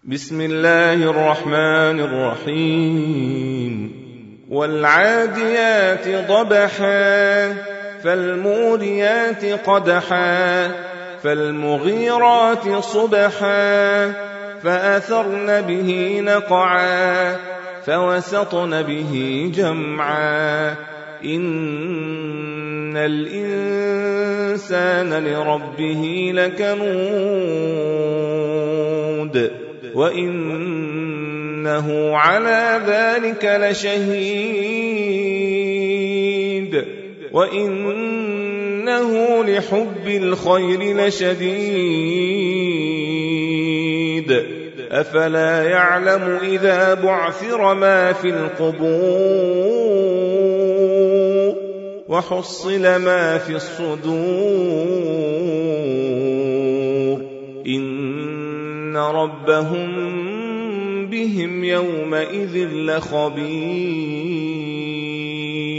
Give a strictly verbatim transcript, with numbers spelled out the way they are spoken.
بسم الله الرحمن الرحيم والعاديات ضبحا فالموريات قدحا فالمغيرات صبحا فأثرن به نقعا فوسطن به جمعا إن الإنسان لربه لكنود وإنه على ذلك لشهيد وإنه لحب الخير لشديد أفلا يعلم إذا بعثر ما في القبور وحصل ما في الصدور إن ربهم بهم يومئذ لخبير.